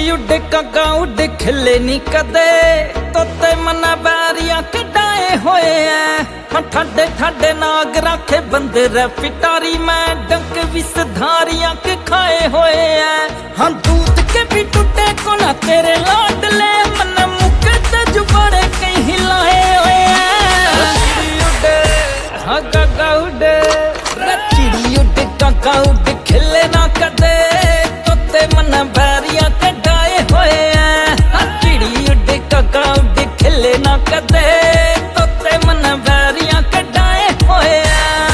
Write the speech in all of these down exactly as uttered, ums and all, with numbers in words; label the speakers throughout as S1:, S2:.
S1: चिड़ी उड़े कागा उड़े खिले नी कदे तोते मना बैरिया कटाए होए हैं ठाडे ठाडे नाग राखे बंदर पिटारी मैं डंक विस धारियां के खाए होए हैं हाँ दूध के भी टूटे को ना तेरे लाडले मन मुके ते जुबाड़े कहीं हिलाए होए हैं चिड़ी उड़े हाँ कागा उड़े चिड़ी उड़े कागा उड़े खिले ना कदे तोते मना बैरिया कटाए होए हैं चिड़ी उड़े कागा उड़े खिले ना कदे तोते मना बैरिया कटाए होए हैं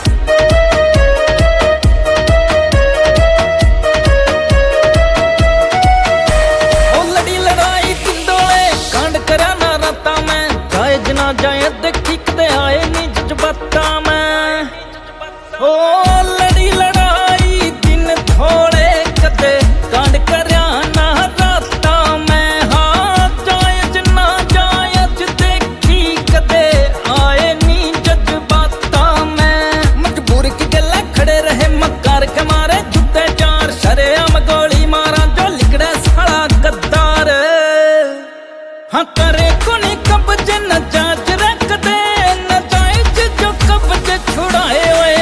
S1: ओ लड़ी लड़ाई तिंदोले कांड करा ना राता मैं जाए जना जाए देखी कदे आए नी जज्बाता मैं ओ लड़ी लड़ाई दिन थोड़े कदे कांड करया ना राता मैं हाँ जायज ना जायज देखी कदे आए नी जज्बाता मैं मजबूर की गल्ला खड़े रहे मकार के मारे जुते चार शरेआम गोली मारा जो लिगड़े साला गद्दार हाँ करे कोनी कब्ज न जांच रख दे न जायज जो कब्ज छुड़ाए हुए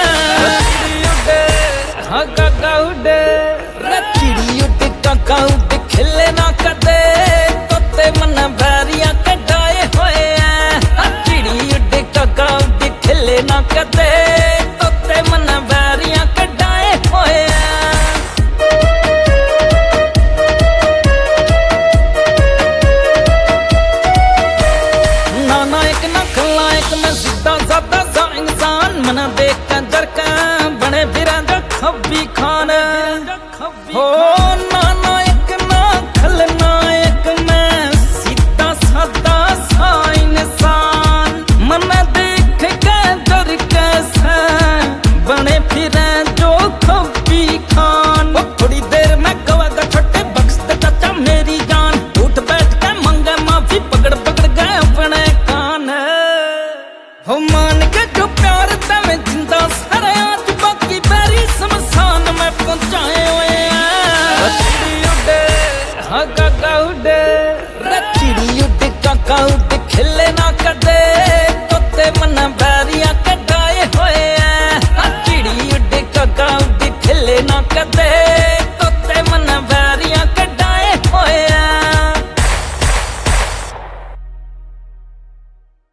S1: हाँ काका उड़े चिड़ी उड़े काका उड़े खिले ना कदे तोते मन बैरिया कटाए होए हैं चिड़ी उड़े काका उड़े खिले ना कदे तोते मन बैरिया कटाए होए हैं ना ना एक ना खलायक मैं सीधा सादा सा इंसान मना देख कर जरका बने फिरा जो खब्बी खान हो ना ना एक ना खलनायक मैं सीधा सादा सा इंसान मन देख के डर कैसे बने फिरे जो खब्बी खान वो थोड़ी देर में गवा का छोटे बख्श दे चाचा मेरी जान उठ बैठ के मंगे माफी पकड़ पकड़ गए अपने कान हो मान